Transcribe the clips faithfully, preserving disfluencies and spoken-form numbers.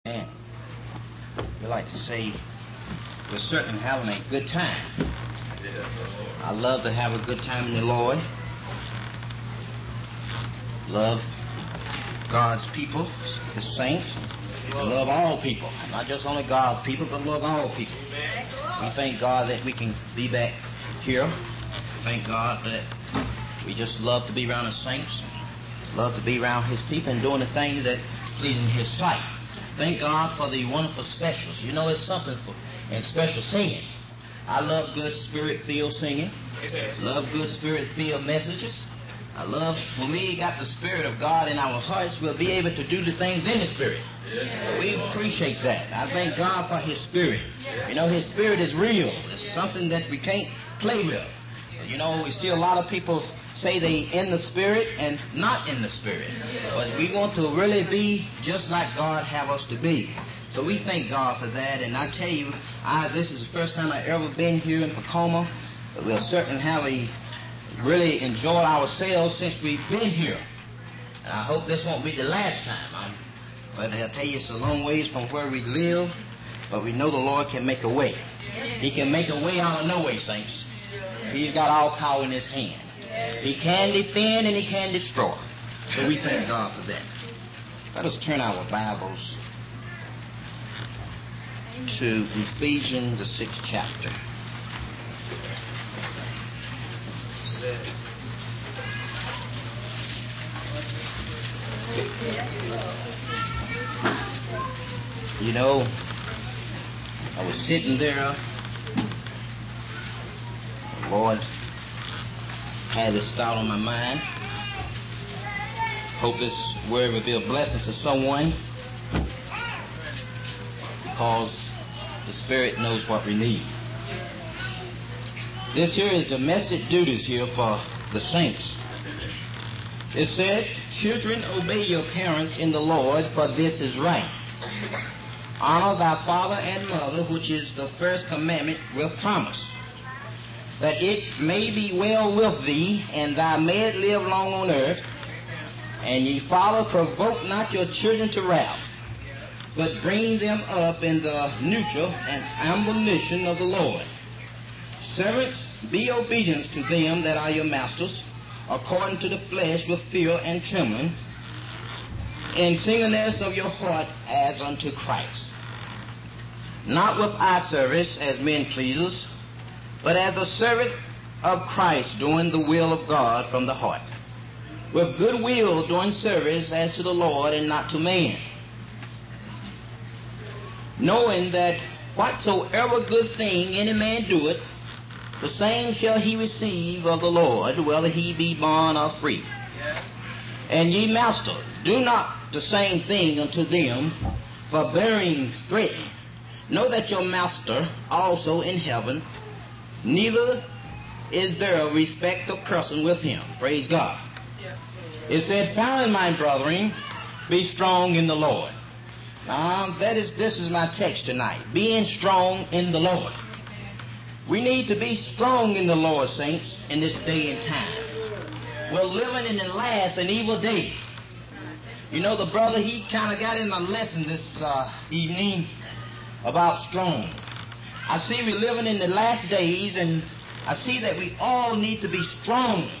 Man, we like to say we're certainly having a good time. I love to have a good time in the Lord. Love God's people, His saints. I love all people, not just only God's people, but love all people. We thank God that we can be back here. Thank God that we just love to be around the saints, love to be around His people and doing the things that please in His sight. Thank God for the wonderful specials. You know, it's something for and special singing. I love good spirit-filled singing. Love good spirit-filled messages. I love when we got the Spirit of God in our hearts, we'll be able to do the things in the Spirit. So we appreciate that. I thank God for His Spirit. You know, His Spirit is real. It's something that we can't play with. You know, we see a lot of people say they in the Spirit and not in the Spirit. But we want to really be just like God have us to be. So we thank God for that. And I tell you, I, this is the first time I've ever been here in Tacoma. We'll certainly have a really enjoyed ourselves since we've been here. And I hope this won't be the last time. I'm, but I'll tell you, it's a long ways from where we live. But we know the Lord can make a way. He can make a way out of no way, saints. He's got all power in His hand. He can defend and He can destroy. So we thank God for that. Let us turn our Bibles to Ephesians, the sixth chapter. You know, I was sitting there. The Lord had this thought on my mind. Hope this word will be a blessing to someone, because the Spirit knows what we need. This here is domestic duties here for the saints. It said, "Children, obey your parents in the Lord, for this is right. Honor thy father and mother, which is the first commandment with promise, that it may be well with thee, and thou mayest live long on earth. And ye father, provoke not your children to wrath, but bring them up in the nurture and admonition of the Lord. Servants, be obedient to them that are your masters, according to the flesh, with fear and trembling, in singleness of your heart as unto Christ. Not with eye service as men pleasers, but as a servant of Christ, doing the will of God from the heart, with good will doing service as to the Lord and not to man, knowing that whatsoever good thing any man doeth, the same shall he receive of the Lord, whether he be bond or free. And ye master, do not the same thing unto them, forbearing threaten. Know that your master also in heaven, neither is there a respect of person with him." Praise God. It said, "Finally, my brethren, be strong in the Lord." Now, that is, this is my text tonight. Being strong in the Lord. We need to be strong in the Lord, saints, in this day and time. We're living in the last and evil days. You know, the brother, he kind of got in my lesson this uh, evening about strong. I see we're living in the last days, and I see that we all need to be strong.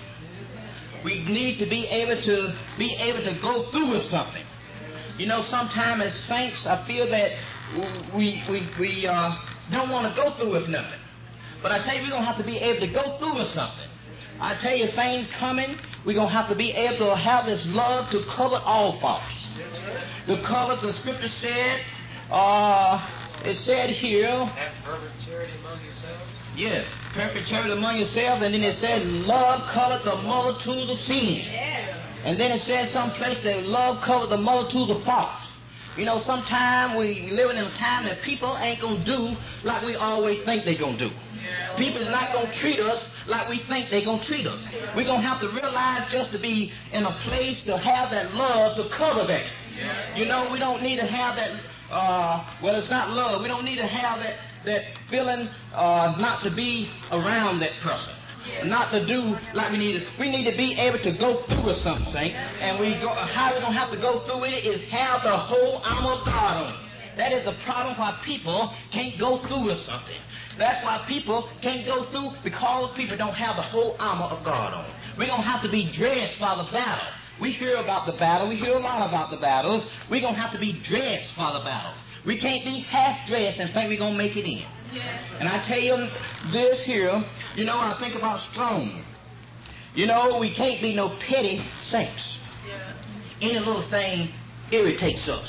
We need to be able to be able to go through with something. You know, sometimes as saints, I feel that we we we uh, don't want to go through with nothing. But I tell you, we're going to have to be able to go through with something. I tell you, things coming, we're going to have to be able to have this love to cover all faults. To cover, the Scripture said, uh, it said here, have perfect charity among yourselves. Yes, perfect charity among yourselves. And then it said, love covered the multitudes of sin. And then it said someplace that love covered the multitudes of faults. You know, sometimes we living in a time that people ain't going to do like we always think they're going to do. People is not going to treat us like we think they're going to treat us. We're going to have to realize just to be in a place to have that love to cover that. You know, we don't need to have that, uh, well, it's not love. We don't need to have that, that feeling uh, not to be around that person. Not to do like we need to. We need to be able to go through with something, saints. And we go, how we're going to have to go through it is have the whole armor of God on. That is the problem why people can't go through with something. That's why people can't go through, because people don't have the whole armor of God on. We're going to have to be dressed for the battle. We hear about the battle. We hear a lot about the battles. We're going to have to be dressed for the battle. We can't be half-dressed and think we're going to make it in. Yeah. And I tell you this here, you know, I think about strong. You know, we can't be no petty saints. Yeah. Any little thing irritates us.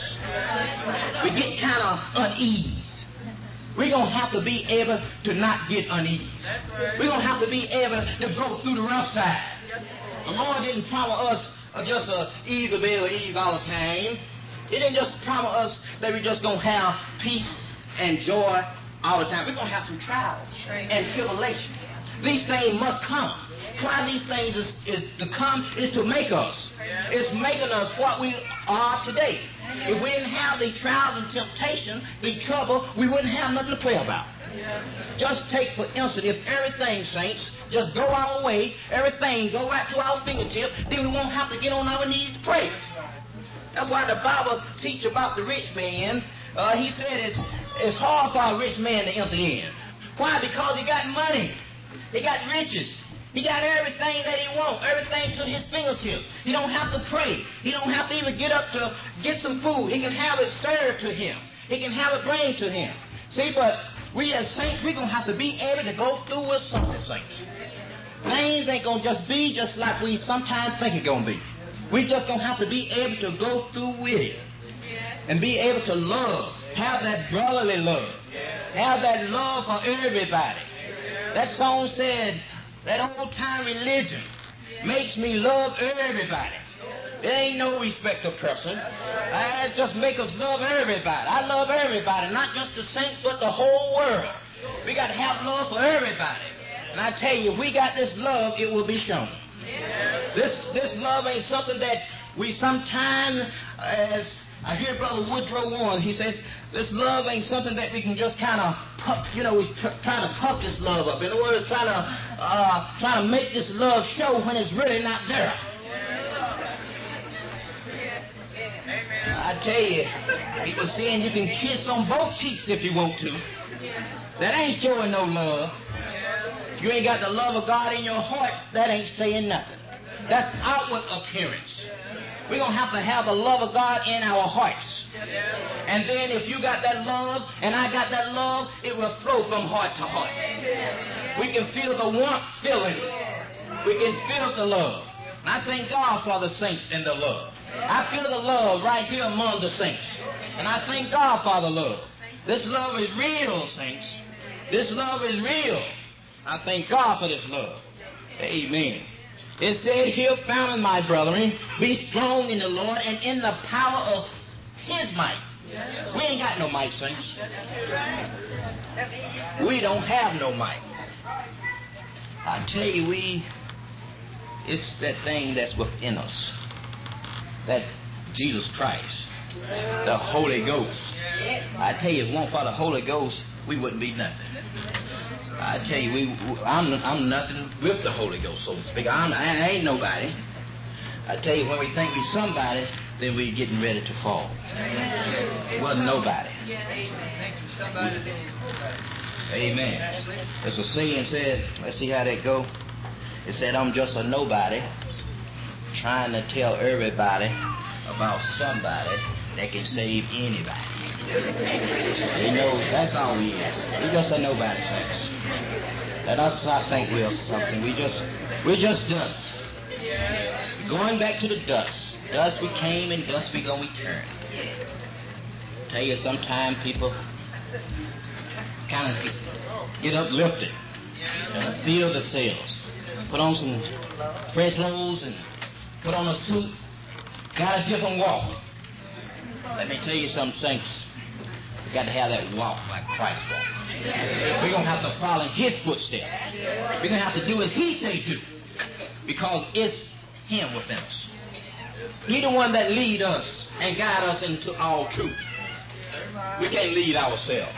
Yeah. We get kind of uneasy. We're going to have to be able to not get uneasy. That's right. We're going to have to be able to go through the rough side. The Lord didn't promise us just an easy bed or ease all the time. He didn't just promise us that we're just going to have peace and joy all the time. We're going to have some trials and tribulation. These things must come. Why these things is, is to come is to make us. It's making us what we are today. If we didn't have the trials and temptation, the trouble, we wouldn't have nothing to pray about. Just take, for instance, if everything, saints, just go our way, everything go right to our fingertip, then we won't have to get on our knees to pray. That's why the Bible teaches about the rich man. Uh, he said it's, it's hard for a rich man to enter in. Why? Because he got money. He got riches. He got everything that he wants, everything to his fingertips. He don't have to pray. He don't have to even get up to get some food. He can have it served to him. He can have it bring to him. See, but we as saints, we're going to have to be able to go through with something, saints. Things ain't going to just be just like we sometimes think it's going to be. We just going to have to be able to go through with it. And be able to love. Have that brotherly love. Have that love for everybody. That song said, that old-time religion makes me love everybody. There ain't no respect of person. It just make us love everybody. I love everybody, not just the saints, but the whole world. We got to have love for everybody. And I tell you, if we got this love, it will be shown. This this love ain't something that we sometimes, as I hear Brother Woodrow Warren, he says, this love ain't something that we can just kind of, you know, we tr- try to puff this love up. In other words, trying to, uh, trying to make this love show when it's really not there. I tell you, people saying you can kiss on both cheeks if you want to. That ain't showing no love. You ain't got the love of God in your heart, that ain't saying nothing. That's outward appearance. We're going to have to have the love of God in our hearts. And then if you got that love and I got that love, it will flow from heart to heart. We can feel the warmth filling. We can feel the love. And I thank God for the saints and the love. I feel the love right here among the saints. And I thank God for the love. This love is real, saints. This love is real. I thank God for this love. Amen. It said here, found my brethren, be strong in the Lord and in the power of His might. We ain't got no might, saints. We don't have no might. I tell you, we, it's that thing that's within us. That Jesus Christ, the Holy Ghost. I tell you, if it weren't for the Holy Ghost, we wouldn't be nothing. I tell you, we, I'm, I'm nothing with the Holy Ghost, so to speak. I'm, I ain't nobody. I tell you, when we think we're somebody, then we're getting ready to fall. Wasn't nobody. Amen. There's a saying said, let's see how that go. It said, I'm just a nobody trying to tell everybody about somebody that can save anybody. You know, that's all we is. We just a nobody, saints. Let us not think we're something. We just, we're just dust. Going back to the dust. Dust we came and dust we gonna return. Tell you, sometimes people kind of get uplifted, uh, feel the sails, put on some fresh clothes and put on a suit, got a different walk. Let me tell you something, saints. We got to have that walk like Christ walked. We're going to have to follow in His footsteps. We're going to have to do as He say do. Because it's Him within us. He's the one that lead us and guide us into all truth. We can't lead ourselves.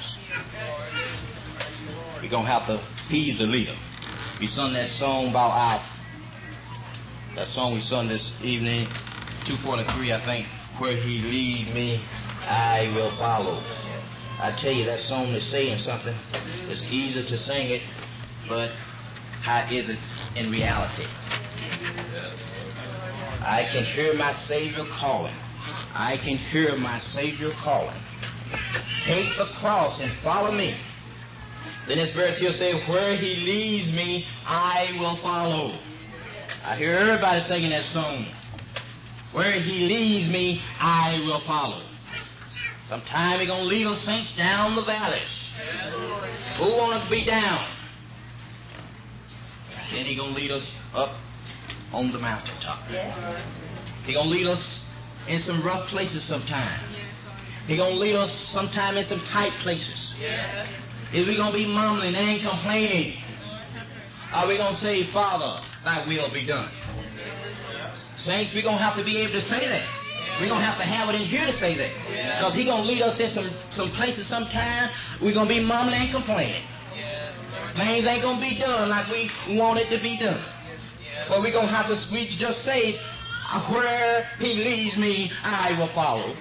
We're going to have to, He's the leader. We sung that song about our, that song we sung this evening, two forty-three, I think, where He lead me I will follow. I tell you, that song is saying something. It's easy to sing it, but how is it in reality? I can hear my Savior calling. I can hear my Savior calling. Take the cross and follow me. Then this verse here say, where he leads me, I will follow. I hear everybody singing that song. Where he leads me, I will follow. Sometime he's going to lead us saints down the valleys. Who wants to be down? Then he's going to lead us up on the mountaintop. He's going to lead us in some rough places sometime. He's going to lead us sometime in some tight places. Is we going to be mumbling and complaining? Are we going to say, Father, thy will be done? Saints, we're going to have to be able to say that. We're going to have to have it in here to say that. Because he's going to lead us in some, some places sometime. We're going to be mumbling and complaining. Things ain't going to be done like we want it to be done. But we're going to have to we just say, where he leads me, I will follow.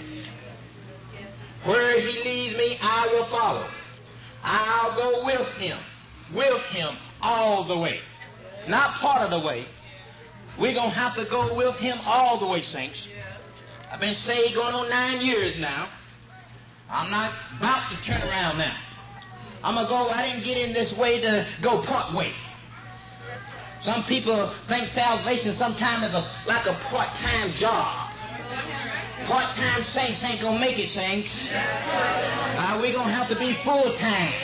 Where he leads me, I will follow. I'll go with him. With him all the way. Not part of the way. We're going to have to go with him all the way, saints. I've been saved going on nine years now. I'm not about to turn around now. I'm going to go, I didn't get in this way to go part way. Some people think salvation sometimes is a, like a part-time job. Part-time saints ain't going to make it, saints. Uh, we're going to have to be full-time.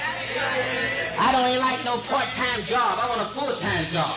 I don't even like no part-time job. I want a full-time job.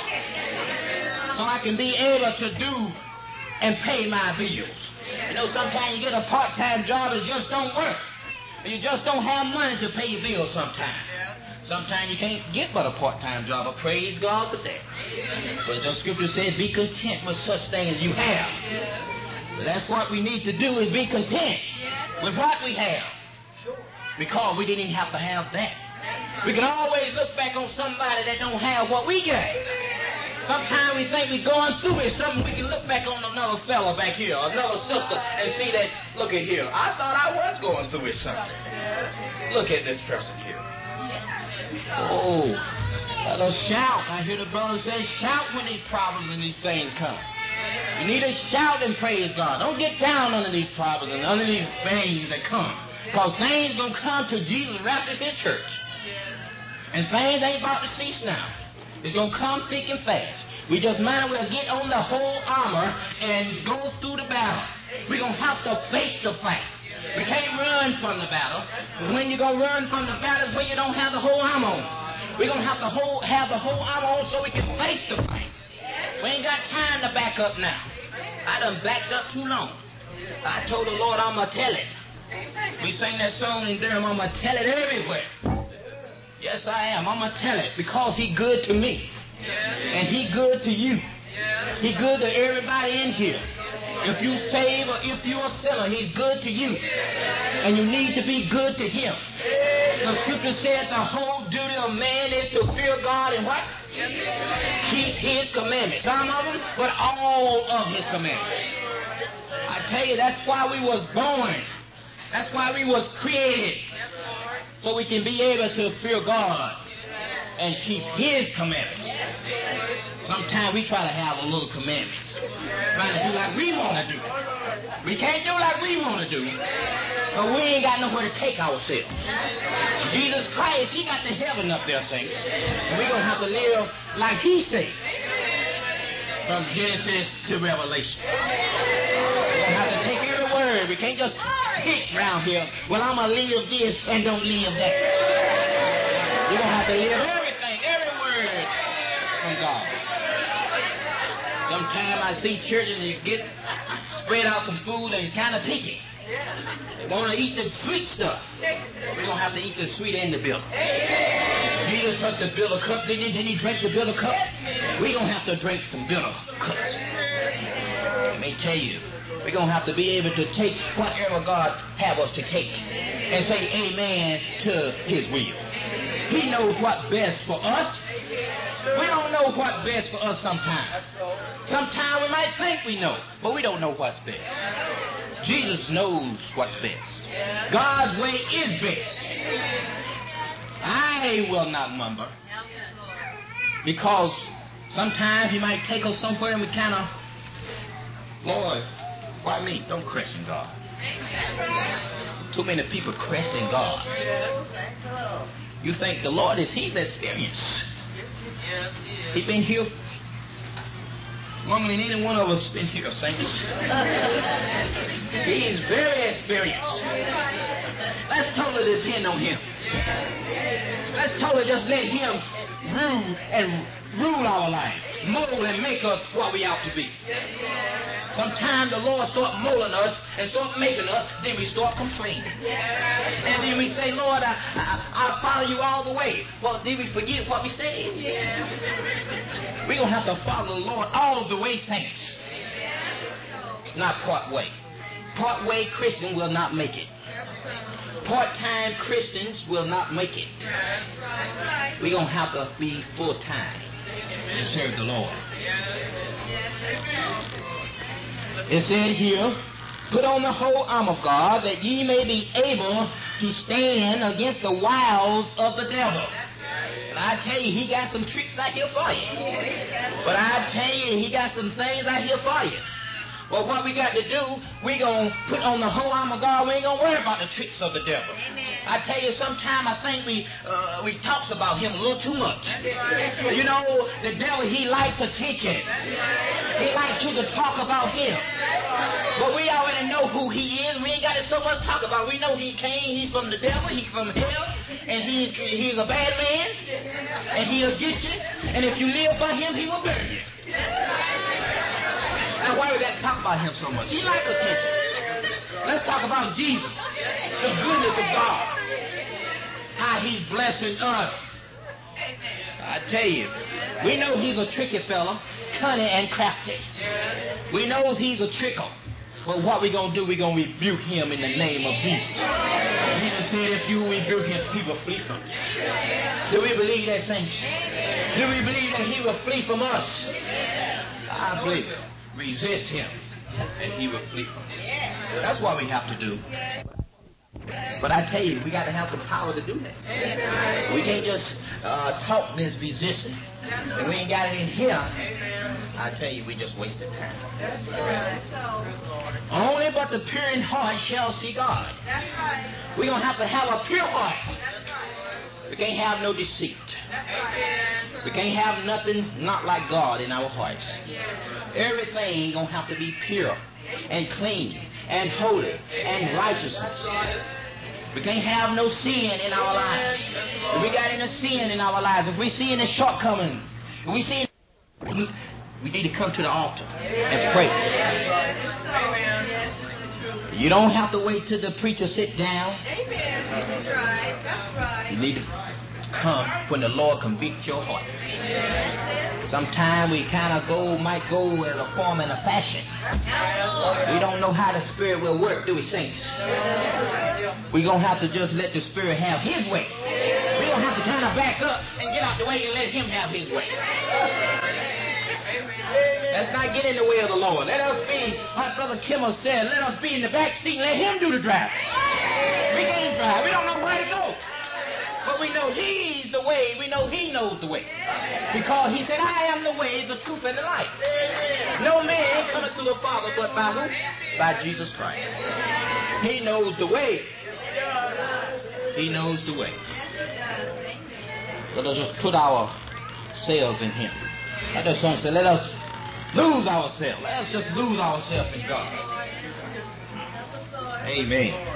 So I can be able to do and pay my bills. You know, sometimes you get a part-time job, it just don't work. You just don't have money to pay your bills sometimes. Sometimes you can't get but a part-time job, but praise God for that. But the scripture says, be content with such things as you have. So that's what we need to do, is be content with what we have. Because we didn't even have to have that. We can always look back on somebody that don't have what we got. Sometimes we think we're going through it, something we can look back on another fella back here, another sister, and see that, look at here, I thought I was going through it something. Look at this person here. Oh, let us shout. I hear the brother say, shout when these problems and these things come. You need to shout and praise God. Don't get down under these problems and under these things that come. Because things going to come to Jesus rapture his church. And things ain't about to cease now. It's going to come thick and fast. We just might as well get on the whole armor and go through the battle. We're going to have to face the fight. We can't run from the battle. When you're going to run from the battle is when you don't have the whole armor on. We're going to have to whole, have the whole armor on so we can face the fight. We ain't got time to back up now. I done backed up too long. I told the Lord I'm going to tell it. We sang that song in Durham, I'm going to tell it everywhere. Yes, I am. I'm going to tell it because he good to me. And he good to you. He good to everybody in here. If you save or if you're a sinner, he's good to you. And you need to be good to him. The scripture says the whole duty of man is to fear God and what? Keep his commandments. Some of them, but all of his commandments. I tell you, that's why we was born. That's why we was created. So we can be able to fear God and keep his commandments. Sometimes we try to have a little commandments. Trying to do like we want to do. We can't do like we want to do. But we ain't got nowhere to take ourselves. Jesus Christ, he got the heaven up there, saints. And we're going to have to live like he said. From Genesis to Revelation. We're going to have to take every word. We can't just pick around here. Well, I'm going to live this and don't live that. You're going to have to live everything, every word from God. Sometimes I see churches and you get spread out some food and you're kind of picky. They want to eat the sweet stuff. We're going to have to eat the sweet and the bitter. Jesus took the bitter cup, didn't he? Didn't he drink the bitter cup? We're going to have to drink some bitter cups. Let me tell you, we're going to have to be able to take whatever God have us to take and say amen to his will. He knows what's best for us. We don't know what's best for us sometimes. Sometimes we might think we know, but we don't know what's best. Jesus knows what's best. God's way is best. I will not mumble. Because sometimes He might take us somewhere and we kind of, Lord, why me? Don't question God. Too many people question God. You think the Lord is He's experienced. He's been here longer than any one of us been here, saints. He is very experienced. Let's totally depend on Him. Let's totally just let Him rule and rule our life, mold and make us what we ought to be. Sometimes the Lord start molding us and start making us, then we start complaining. And then we say, Lord, I, I, I'll follow you all the way. Well, did we forget what we said? We're going to have to follow the Lord all the way, saints. Not part way. Part way Christian will not make it. Part-time Christians will not make it. We're going to have to be full-time to serve the Lord. It said here, put on the whole arm of God that ye may be able to stand against the wiles of the devil. And I tell you, he got some tricks out here for you. But I tell you, he got some things out here for you. Well, what we got to do, we're going to put on the whole armor of God. We ain't going to worry about the tricks of the devil. Amen. I tell you, sometimes I think we uh, we talks about him a little too much. Right. You know, the devil, he likes attention. Right. He likes you to talk about him. Right. But we already know who he is. We ain't got to so much talk about. We know he came. He's from the devil. He's from hell. And he's, he's a bad man. And he'll get you. And if you live by him, he will burn you. Now, why we got to talk about him so much? He likes attention. Let's talk about Jesus, the goodness of God, how he's blessing us. I tell you, we know he's a tricky fella, cunning and crafty. We know he's a trickle. Well, what we going to do, we're going to rebuke him in the name of Jesus. Jesus said, if you rebuke him, people flee from you. Do we believe that, saints? Do we believe that he will flee from us? I believe it. Resist him, and he will flee from us. That's what we have to do. But I tell you, we got to have the power to do that. We can't just uh, talk this resistance, and we ain't got it in here. I tell you, we just wasted time. Only but the pure in heart shall see God. We're going to have to have a pure heart. We can't have no deceit. We can't have nothing not like God in our hearts. Everything going to have to be pure and clean and holy and righteousness. We can't have no sin in our lives. If we got any sin in our lives, if we see any shortcoming, if we see any, we need to come to the altar and pray. You don't have to wait till the preacher sit down. Amen. That's right. That's right. You need to come when the Lord convicts your heart. Sometimes we kind of go, might go as a form and a fashion. We don't know how the Spirit will work, do we, saints? We're going to have to just let the Spirit have His way. We're going to have to kind of back up and get out the way and let Him have His way. Let's not get in the way of the Lord. Let us be, like Brother Kimmel said, let us be in the back seat and let Him do the driving. We can't drive. We don't know where to go. But we know He's the way. We know He knows the way. Because He said, I am the way, the truth, and the life. No man cometh to the Father but by who? By Jesus Christ. He knows the way. He knows the way. Let us just put ourselves in Him. Let us say, let us lose ourselves. Let us just lose ourselves in God. Amen.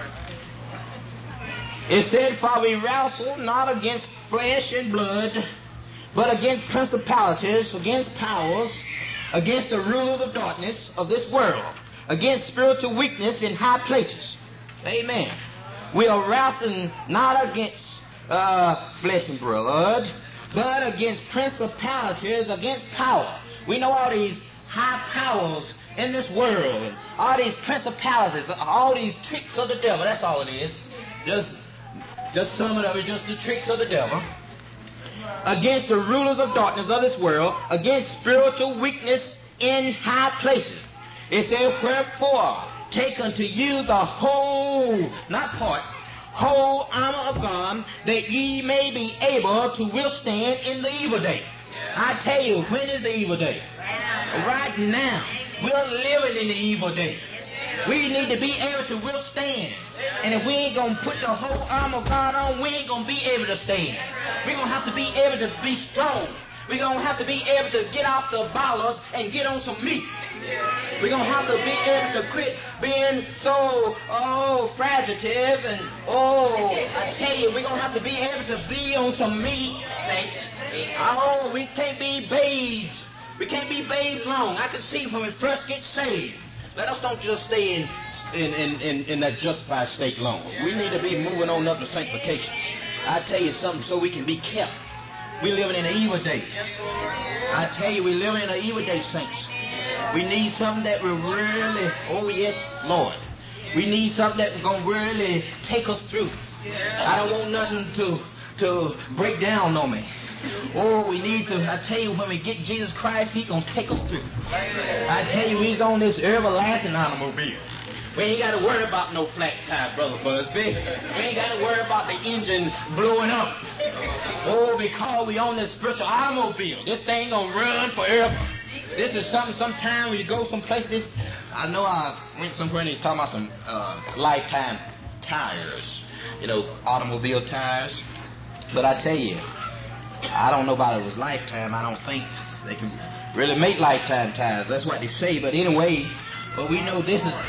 It said, for we wrestle not against flesh and blood, but against principalities, against powers, against the rulers of darkness of this world, against spiritual weakness in high places. Amen. We are wrestling not against uh, flesh and blood, but against principalities, against power. We know all these high powers in this world, all these principalities, all these tricks of the devil. That's all it is. Just Just some of it is just the tricks of the devil. against the rulers of darkness of this world, against spiritual weakness in high places. It says, wherefore, take unto you the whole, not part, whole armor of God, that ye may be able to withstand in the evil day. I tell you, when is the evil day? Right now. We're living in the evil day. We need to be able to withstand. And if we ain't going to put the whole armor of God on, we ain't going to be able to stand. We're going to have to be able to be strong. We're going to have to be able to get off the bollers and get on some meat. We're going to have to be able to quit being so, oh, fragile and, oh, I tell you, we're going to have to be able to be on some meat, saints. Oh, we can't be babes. We can't be babes long. I can see when we first get saved. Let us don't just stay in, in, in, in, in that justified state long. We need to be moving on up to sanctification. I tell you something so we can be kept. We're living in an evil day. I tell you, we're living in an evil day, saints. We need something that will really, oh yes, Lord. We need something that's going to really take us through. I don't want nothing to, to break down on me. Oh, we need to, I tell you, when we get Jesus Christ, He's going to take us through. I tell you, He's on this everlasting automobile. We ain't got to worry about no flat tire, Brother Busby. We ain't got to worry about the engine blowing up. Oh, because we on this spiritual automobile. This thing going to run forever. This is something, sometime when you go someplace, this, I know I went somewhere and they talking about some uh, lifetime tires. You know, automobile tires. But I tell you, I don't know about it was lifetime. I don't think they can really make lifetime tires. That's what they say. But anyway, but we know this is...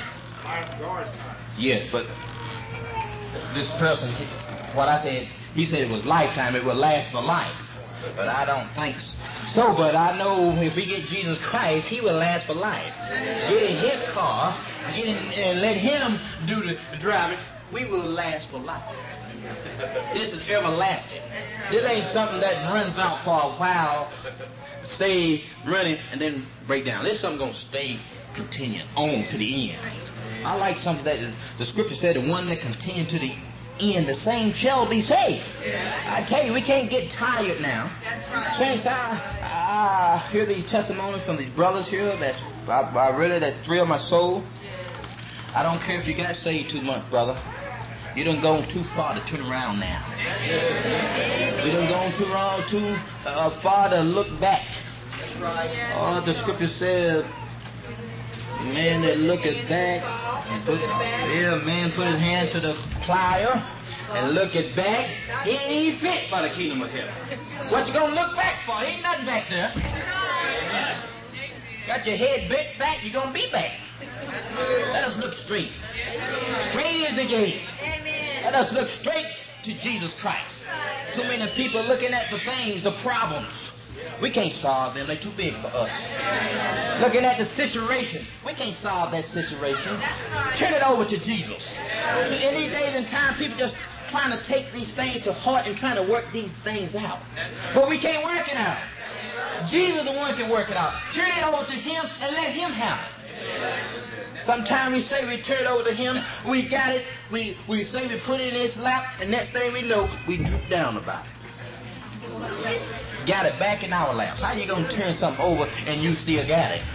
Yes, but this person, what I said, he said it was lifetime. It will last for life. But I don't think so. But I know if we get Jesus Christ, He will last for life. Get in His car, get in and let Him do the driving. We will last for life. This is everlasting. This ain't something that runs out for a while, stay running, and then break down. This is something going to stay continuing on to the end. I like something that the Scripture said, the one that continues to the end, the same shall be saved. I tell you, we can't get tired now. Saints, I, I hear these testimonies from these brothers here. That's I, I really that thrill my soul. I don't care if you got saved too much, brother. You done gone too far to turn around now. You done gone too wrong, too uh, far to look back. Oh, the Scripture says, man that looketh back and put, yeah, man put his hand to the plier and look at back. He ain't fit for the kingdom of heaven. What you gonna look back for? Ain't nothing back there. Got your head bent back, you gonna be back. Let us look straight. Straight is the gate. Let us look straight to Jesus Christ. Too many people looking at the things, the problems. We can't solve them. They're too big for us. Looking at the situation. We can't solve that situation. Turn it over to Jesus. In these days and time, people just trying to take these things to heart and trying to work these things out. But we can't work it out. Jesus is the one who can work it out. Turn it over to Him and let Him have it. Sometimes we say we turn it over to Him, we got it, we, we say we put it in His lap, and next thing we know, we droop down about it. Got it back in our laps. How you going to turn something over and you still got it?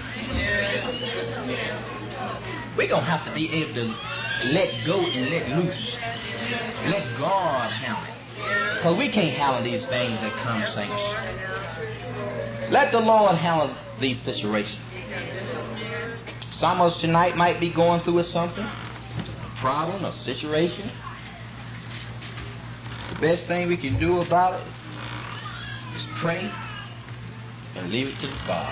We're going to have to be able to let go and let loose. Let God handle it. Because we can't handle these things that come, saints. Let the Lord handle these situations. Some of us tonight might be going through something, a problem, a situation. The best thing we can do about it is pray and leave it to God.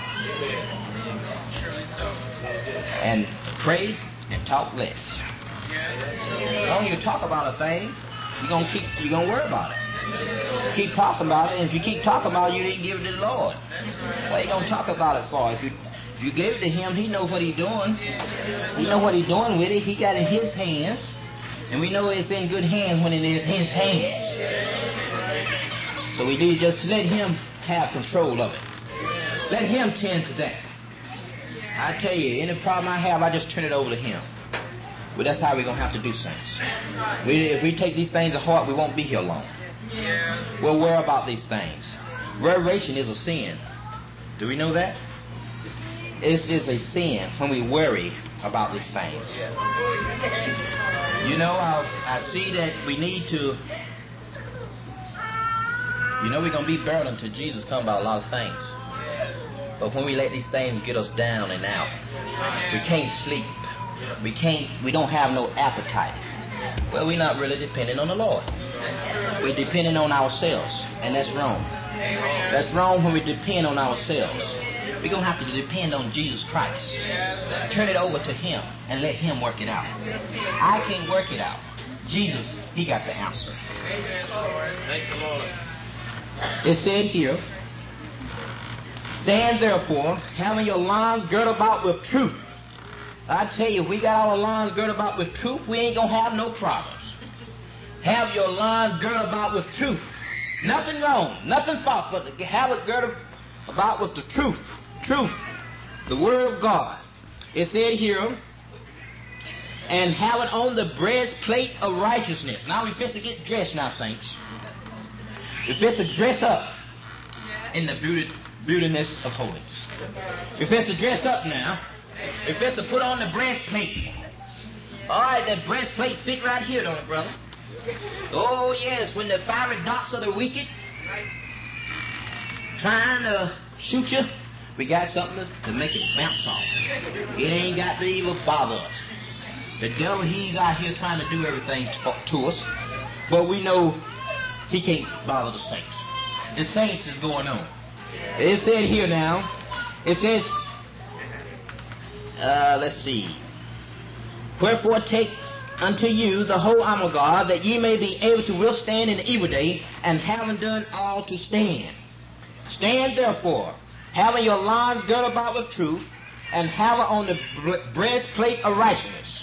And pray and talk less. As long as you talk about a thing, you're gonna keep you're gonna worry about it. Keep talking about it, and if you keep talking about it, you didn't give it to the Lord. What are you gonna talk about it for? If you If you gave it to Him, He knows what He's doing. He knows what He's doing with it. He got it in His hands. And we know it's in good hands when it is His hands. So we need to just let Him have control of it. Let Him tend to that. I tell you, any problem I have, I just turn it over to Him. But that's how we're going to have to do things. We, if we take these things to heart, we won't be here long. We'll worry about these things. Worration is a sin. Do we know that? It is a sin when we worry about these things. You know, I, I see that we need to, you know, we're going to be burdened till Jesus comes about a lot of things. But when we let these things get us down and out, we can't sleep. We can't, we don't have no appetite. Well, we're not really depending on the Lord. We're depending on ourselves, and that's wrong. That's wrong when we depend on ourselves. We're going to have to depend on Jesus Christ. Turn it over to Him and let Him work it out. I can't work it out. Jesus, He got the answer. Thank the Lord. It said here, stand therefore, having your loins girt about with truth. I tell you, if we got our loins girt about with truth, we ain't going to have no problems. Have your loins girt about with truth. Nothing wrong, nothing false, but to have it girt about with the truth. Truth, the Word of God. It said here, and have it on the breastplate of righteousness. Now we fit to get dressed now, saints. We fit to dress up in the beauty, beautiness of holiness. We fit to dress up now. We fit to put on the breastplate. All right, that breastplate fit right here, don't it, brother? Oh, yes, when the fiery darts of the wicked trying to shoot you, we got something to make it bounce off. It ain't got to even bother us. The devil, he's out here trying to do everything to us, but we know he can't bother the saints. The saints is going on. It said here now, it says, uh, let's see. Wherefore take unto you the whole armor of God, that ye may be able to withstand in the evil day, and having done all to stand. Stand therefore, having your loins girt about with truth, and having on the breastplate of righteousness.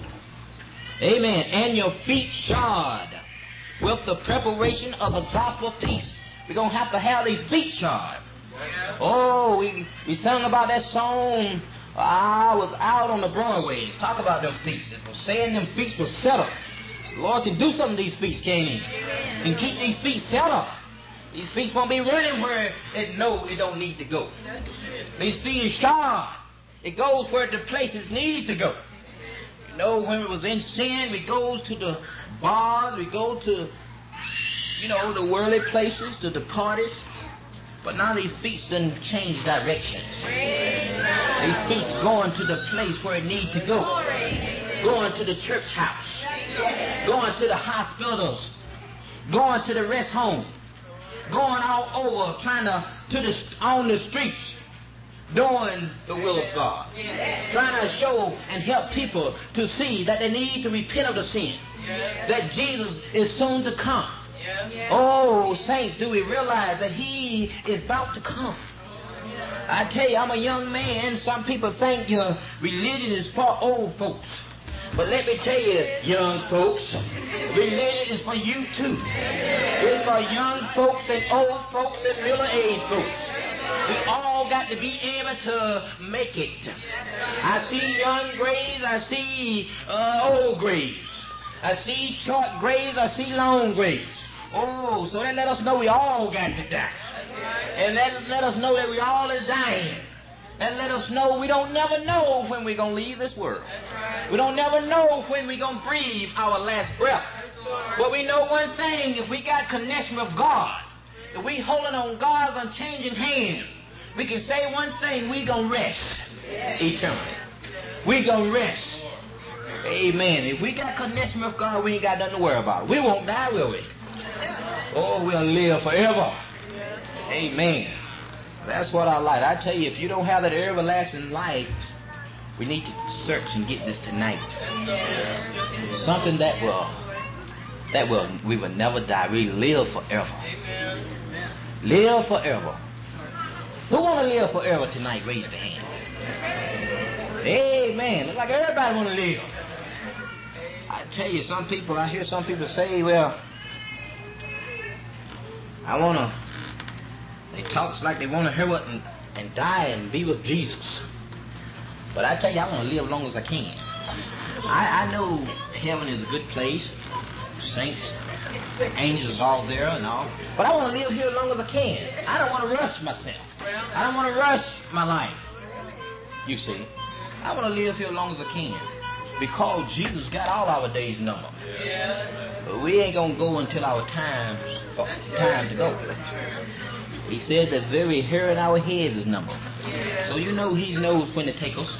Amen. And your feet shod with the preparation of the gospel of peace. We're going to have to have these feet shod. Oh, we, we sang about that song. I was out on the Broadways. Talk about them feet. It was saying them feet was set up. The Lord can do something to these feet, can't He? He can keep these feet set up. These feet won't be running where it knows it don't need to go. These feet is shod. It goes where the places need to go. You know, when it was in sin, we go to the bars, we go to, you know, the worldly places, to the parties. But now these feet done change directions. These feet going to the place where it need to go. Going to the church house. Going to the hospitals. Going to the rest home. Going all over, trying to, to the, on the streets, doing the will of God. Trying to show and help people to see that they need to repent of the sin. That Jesus is soon to come. Oh, saints, do we realize that He is about to come? I tell you, I'm a young man. Some people think your religion is for old folks. But let me tell you, young folks, religion is for you too. It's for young folks and old folks and middle-aged folks. We all got to be able to make it. I see young graves, I see uh, old graves. I see short graves, I see long graves. Oh, so that let us know we all got to die. And let, let us know that we all is dying. And let us know we don't never know when we're going to leave this world. We don't never know when we're going to breathe our last breath. But we know one thing, if we got connection with God, if we holding on God's unchanging hand, we can say one thing, we going to rest eternally. We going to rest. Amen. If we got connection with God, we ain't got nothing to worry about. We won't die, will we? Oh, we'll live forever. Amen. That's what I like. I tell you, if you don't have that everlasting life, we need to search and get this tonight. Something that will, that will, we will never die. We live forever. Live forever. Who want to live forever tonight? Raise the hand. Amen. Looks like everybody want to live. I tell you, some people, I hear some people say, well, I want to, they talk like they want to hurry up and, and die and be with Jesus. But I tell you, I want to live as long as I can. I, I know heaven is a good place, saints. angels all there and all. But I want to live here as long as I can. I don't want to rush myself. I don't want to rush my life. You see, I want to live here as long as I can. Because Jesus got all our days numbered. But we ain't going to go until our time's time to go. He said the very hair in our heads is numbered. So you know He knows when to take us.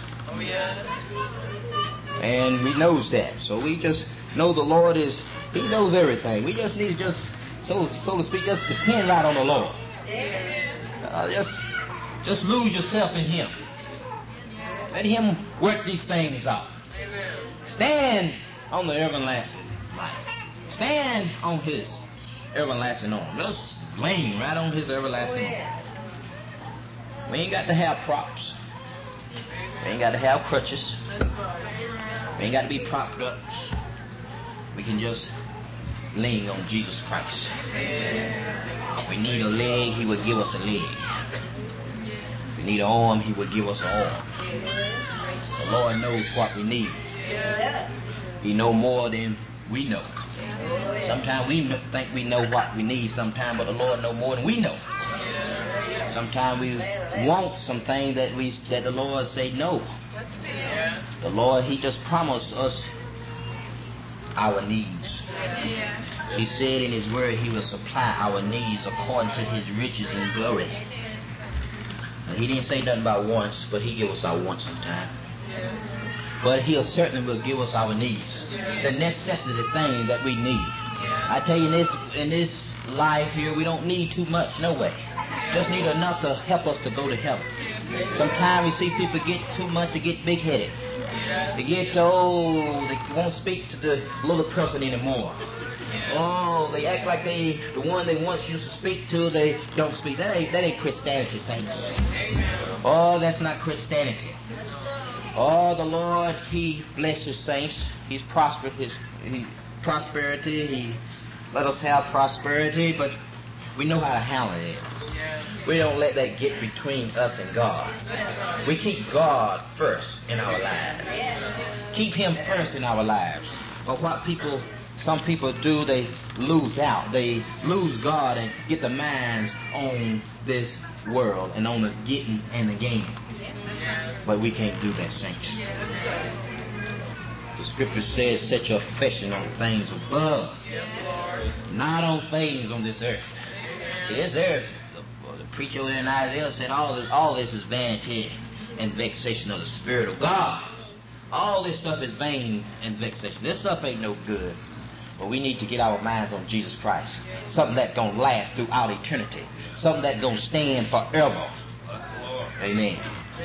And we knows that. So we just know the Lord is, He knows everything. We just need to just, so so to speak, just depend right on the Lord. Uh, just, just lose yourself in Him. Let Him work these things out. Stand on the everlasting life. Stand on His everlasting arm. Just lean right on His everlasting arm. We ain't got to have props. We ain't got to have crutches. We ain't got to be propped up. We can just lean on Jesus Christ. We need a leg, He would give us a leg. We need an arm, He would give us an arm. The Lord knows what we need. He knows more than we know. Sometimes we think we know what we need sometimes, but the Lord knows more than we know. Sometimes we want something that we that the Lord say no. The Lord, He just promised us our needs. He said in His word He will supply our needs according to His riches and glory. And He didn't say nothing about wants, but He give us our wants sometimes. But He certainly will give us our needs, the necessity things that we need. I tell you, in this in this life here, we don't need too much, no way. Just need enough to help us to go to heaven. Sometimes we see people get too much to get big-headed. They get, oh, they won't speak to the little person anymore. Oh, they act like they, the one they once used to speak to, they don't speak. That ain't, that ain't Christianity, saints. Oh, that's not Christianity. Oh, the Lord, He blesses saints. He's prospered His he, prosperity. He let us have prosperity, but we know how to handle it. We don't let that get between us and God. We keep God first in our lives. Keep Him first in our lives. But what people, some people do, they lose out. They lose God and get the minds on this world and on the getting and the gaining. But we can't do that, saints. The Scripture says, set your affection on things above, not on things on this earth. This earth, the, the preacher in Isaiah said, all this, all this is vanity and vexation of the Spirit of God. All this stuff is vain and vexation. This stuff ain't no good. But we need to get our minds on Jesus Christ. Something that's going to last throughout eternity. Something that's going to stand forever. Amen.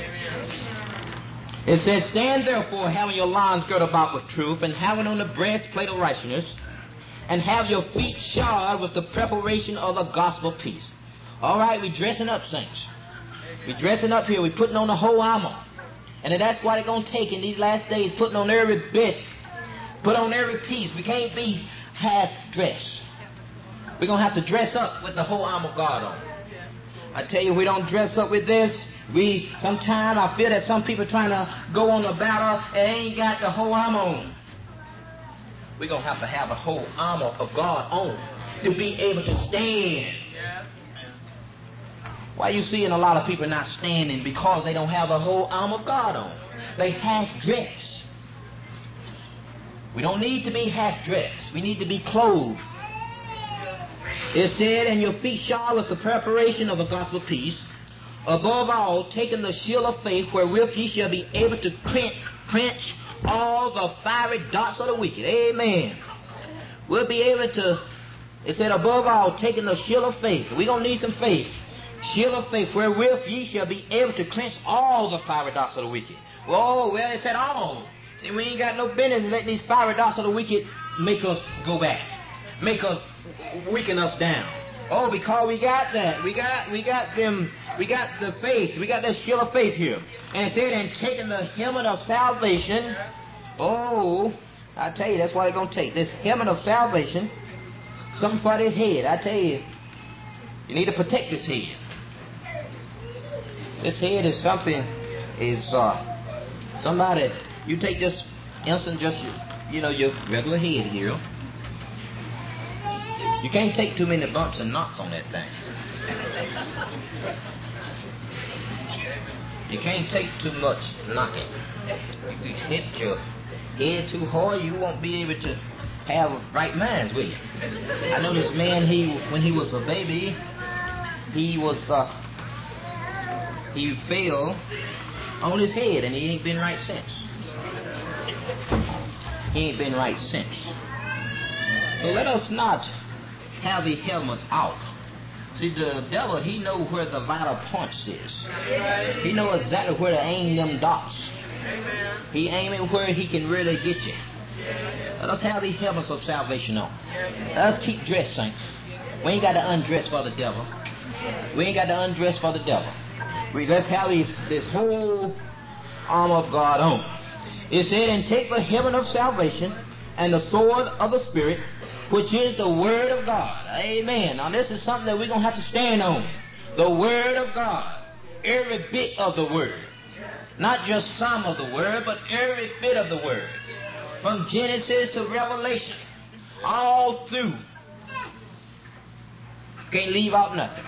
It says, stand therefore, having your loins girt about with truth, and having on the breastplate of righteousness, and have your feet shod with the preparation of the gospel of peace. All right, we're dressing up, saints. We're dressing up here. We're putting on the whole armor. And that's what it's going to take in these last days, putting on every bit, put on every piece. We can't be half-dressed. We're going to have to dress up with the whole armor of God on. I tell you, we don't dress up with this. We sometimes I feel that some people trying to go on the battle and ain't got the whole armor on. We're going to have to have the whole armor of God on to be able to stand. Why you seeing a lot of people not standing? Because they don't have the whole armor of God on. They half-dressed. We don't need to be half-dressed. We need to be clothed. It said, and your feet shod with the preparation of the gospel of peace. Above all, taking the shield of faith, wherewith ye shall be able to quench all the fiery darts of the wicked. Amen. We'll be able to, it said, above all, taking the shield of faith. We're going to need some faith. Shield of faith, wherewith ye shall be able to quench all the fiery darts of the wicked. Whoa, well, it said all. See, we ain't got no business letting these fiery darts of the wicked make us go back. Make us, weaken us down. Oh, because we got that. We got we got them, we got the faith. We got that shield of faith here. And it said, and taking the helmet of salvation. Oh, I tell you, that's what it's going to take. This helmet of salvation, something for this head. I tell you, you need to protect this head. This head is something, is uh, somebody, you take this instant, just, you know, your regular head here. You can't take too many bumps and knocks on that thing. You can't take too much knocking. If you hit your head too hard, you won't be able to have right minds, will you? I know this man, he when he was a baby, he was uh, he fell on his head, and he ain't been right since. He ain't been right since. So let us not have the helmet out. See, the devil, he know where the vital points is. He know exactly where to aim them dots. He aim it where he can really get you. Let us have the helmets of salvation on. Let us keep dressed, saints. We ain't got to undress for the devil. We ain't got to undress for the devil. We let's have these, this whole armor of God on. It said, and take the helmet of salvation and the sword of the Spirit, which is the Word of God. Amen. Now this is something that we're going to have to stand on. The Word of God. Every bit of the Word. Not just some of the Word, but every bit of the Word. From Genesis to Revelation. All through. Can't leave out nothing.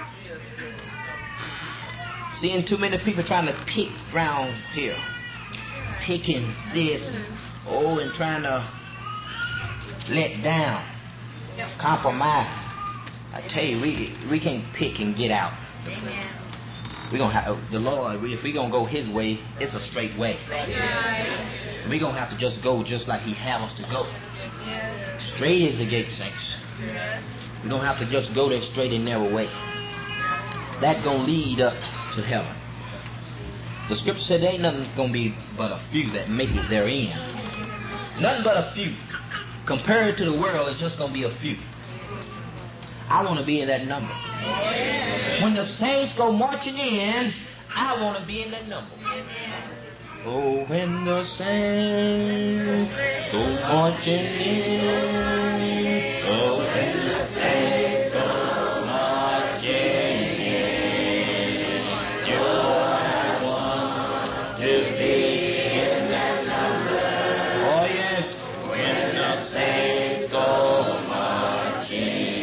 Seeing too many people trying to pick round here. Picking this. Oh, and trying to let down. Compromise. I tell you, we we can't pick and get out. Amen. We gonna have the Lord. We, if we gonna go His way, it's a straight way. Right. We gonna have to just go just like He have us to go. Yeah. Straight is the gate, saints. Yeah. We don't have to just go that straight and narrow way. That's gonna lead up to heaven. The Scripture said there ain't nothing gonna be but a few that make it therein. Nothing but a few. Compared to the world, it's just going to be a few. I want to be in that number. When the saints go marching in, I want to be in that number. Oh, when the saints go marching in. Oh, when the saints go marching in. You're I want to be in that number. Oh, yes. When the saints go marching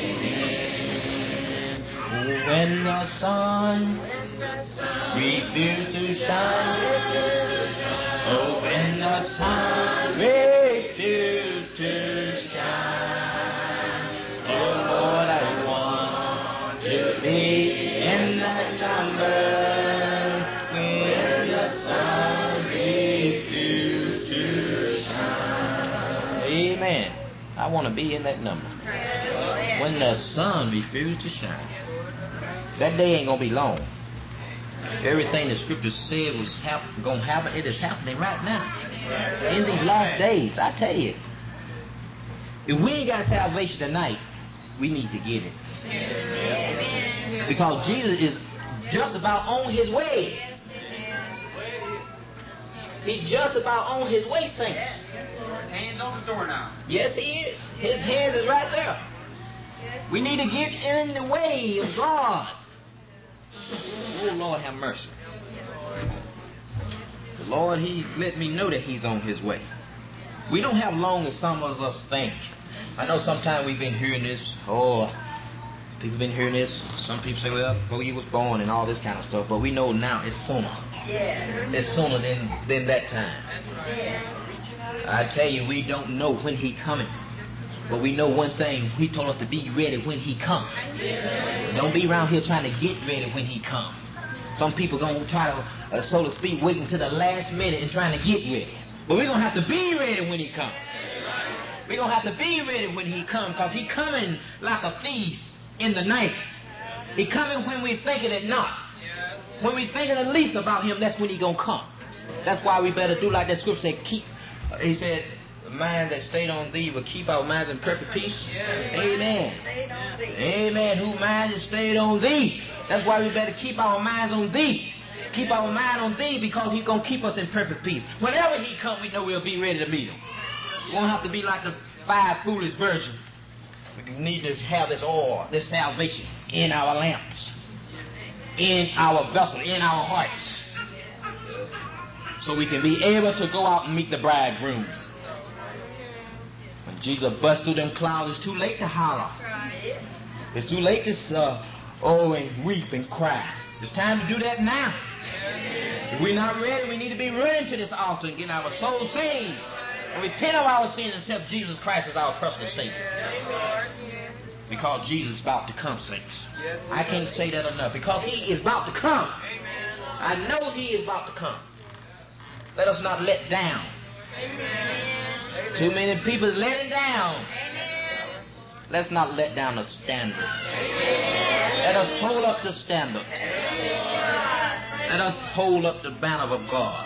in. When the sun refuses to shine. Oh, when the sun refuses to shine. Oh, Lord, I want to be in that number. When the sun refuses to shine. Amen. I want to be in that number. When the sun refuses to shine. That day ain't going to be long. Everything the Scripture said was hap- going to happen, it is happening right now. In these last days, I tell you. If we ain't got salvation tonight, we need to get it. Because Jesus is just about on His way. He's just about on His way, saints. Hands on the door now. Yes, He is. His hands is right there. We need to get in the way of God. Oh, Lord, have mercy. The Lord, He let me know that He's on His way. We don't have long as some of us think. I know sometimes we've been hearing this. Oh, people been hearing this. Some people say, well, before you was born and all this kind of stuff. But we know now it's sooner. Yeah. It's sooner than, than that time. Yeah. I tell you, we don't know when He coming. But we know one thing. He told us to be ready when He come. Don't be around here trying to get ready when He come. Some people going to try to, uh, so to speak, waiting to the last minute and trying to get ready. But we're going to have to be ready when He comes. We're going to have to be ready when He comes, because He coming like a thief in the night. He coming when we thinking it not. When we thinking the least about Him, that's when He going to come. That's why we better do like that Scripture said, keep, uh, He said, the mind that stayed on Thee will keep our minds in perfect peace. Amen. Amen. Who mind is stayed on Thee. That's why we better keep our minds on Thee. Keep our mind on Thee, because He's going to keep us in perfect peace. Whenever He comes, we know we'll be ready to meet Him. We won't have to be like the five foolish virgins. We need to have this oil, this salvation in our lamps, in our vessel, in our hearts, so we can be able to go out and meet the bridegroom. When Jesus busts through them clouds, it's too late to holler. It's too late to uh, oh and weep and cry. It's time to do that now. If we're not ready, we need to be running to this altar and getting our soul saved and repent of our sins and accept Jesus Christ as our personal Savior. Because Jesus is about to come, saints. I can't say that enough. Because He is about to come. I know He is about to come. Let us not let down. Too many people letting down. Let's not let down the standard. Let us hold up the standard. Let us hold up the banner of God.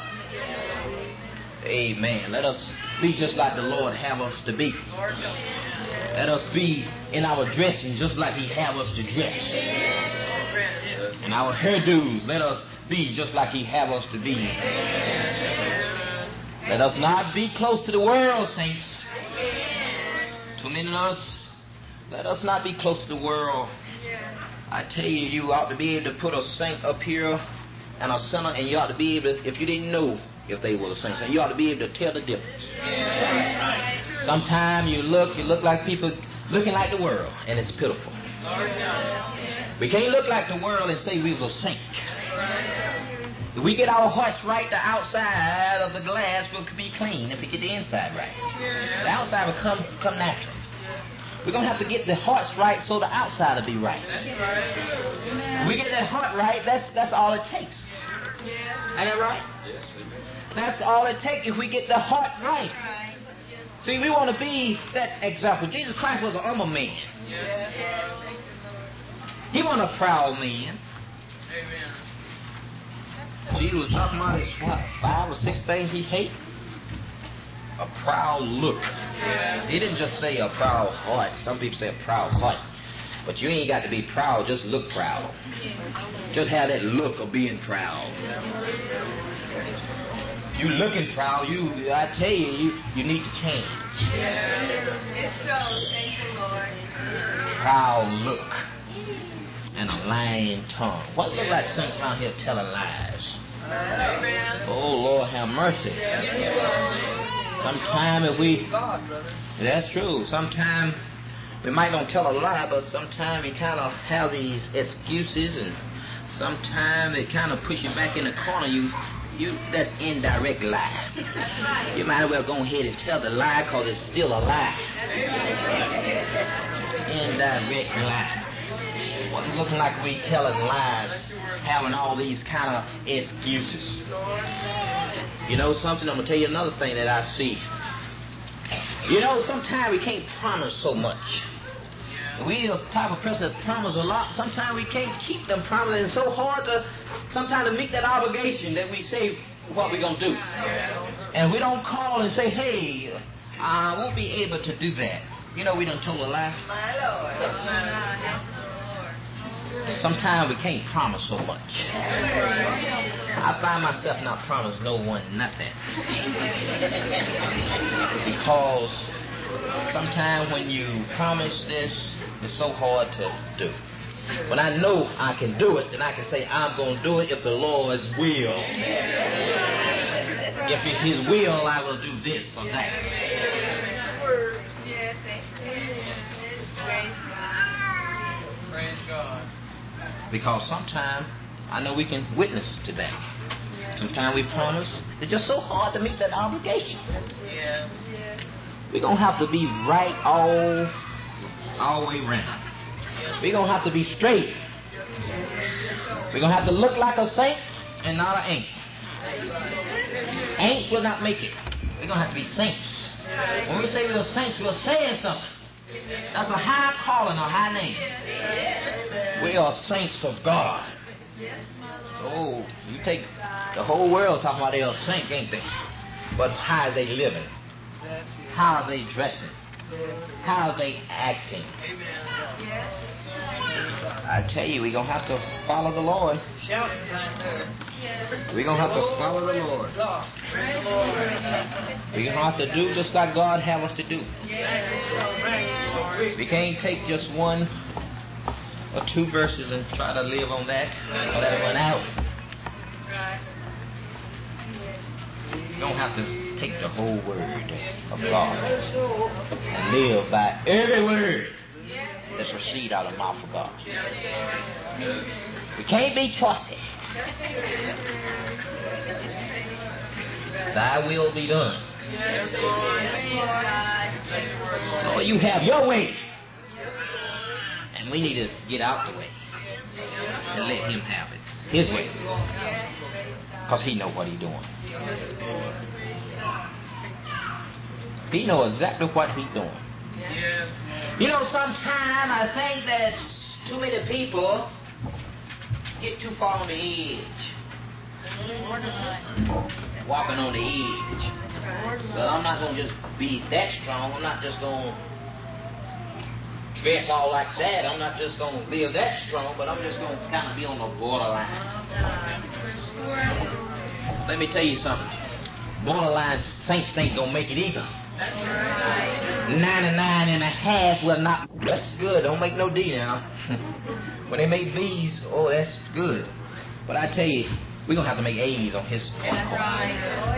Amen. Let us be just like the Lord have us to be. Let us be in our dressing just like He have us to dress. In our hairdos, let us be just like He have us to be. Let us not be close to the world, saints. Too many of us, let us not be close to the world. I tell you, you ought to be able to put a saint up here and a sinner, and you ought to be able to, if you didn't know if they were the saints, and you ought to be able to tell the difference. Sometimes you look, you look like people looking like the world, and it's pitiful. We can't look like the world and say we was a saint. If we get our hearts right, the outside of the glass will be clean if we get the inside right. The outside will come, come natural. We're going to have to get the hearts right so the outside will be right. If we get that heart right, that's that's all it takes. Ain't that right? That's all it takes if we get the heart right. See, we want to be that example. Jesus Christ was an humble man. He wasn't a proud man. Jesus was talking about his what, five or six things he hated. A proud look. He didn't just say a proud heart. Some people say a proud heart. But you ain't got to be proud. Just look proud. Just have that look of being proud. You looking proud, you I tell you, you, you need to change. It's so, thank you, Lord. Proud look and a lying tongue. What look like saints around here telling lies? Oh Lord, have mercy. Sometimes if we, that's true. Sometimes we might not tell a lie, but sometimes we kind of have these excuses, and sometimes it kind of push you back in the corner. You. You, that's indirect lie. You might as well go ahead and tell the lie because it's still a lie. Indirect lie. Well, it's looking like we telling lies, having all these kind of excuses. You know something? I'm going to tell you another thing that I see. You know, sometimes we can't promise so much. We are the type of person that promise a lot. Sometimes we can't keep them promises. It's so hard to sometimes to meet that obligation that we say what we're going to do. And we don't call and say, hey, I won't be able to do that. You know, we done told a lie. My Lord. Sometimes we can't promise so much. I find myself not promising no one nothing. Because sometimes when you promise this, it's so hard to do. When I know I can do it, then I can say I'm going to do it if the Lord's will. If it's His will, I will do this or that. Praise God. Because sometimes I know we can witness to that. Sometimes we promise. It's just so hard to meet that obligation. Yeah. We're going to have to be right all, all the way around. We're going to have to be straight. We're going to have to look like a saint and not an ain't. Ain'ts will not make it. We're going to have to be saints. When we say we're saints, we're saying something. That's a high calling, a high name. We are saints of God. Oh, you take the whole world talking about they're a saint, ain't they? But how are they living? How are they dressing? How are they acting? I tell you, we're going to have to follow the Lord. We're going to have to follow the Lord. We're going to have to do just like God have us to do. We can't take just one or two verses and try to live on that or let it run out. We're going to have to take the whole word of God and live by every word that proceed out of the mouth of God. We can't be trusted. Thy will be done. Lord, you have your way. And we need to get out the way and let him have it. His way. Because he knows what he's doing. He knows exactly what he's doing. You know, sometimes I think that too many people get too far on the edge. Walking on the edge. Well, I'm not going to just be that strong. I'm not just going to dress all like that. I'm not just going to live that strong, but I'm just going to kind of be on the borderline. Let me tell you something. Borderline saints ain't going to make it either. ninety-nine and a half will not. That's good. Don't make no D now. When they make B's, oh, that's good. But I tell you, we're going to have to make A's on his part.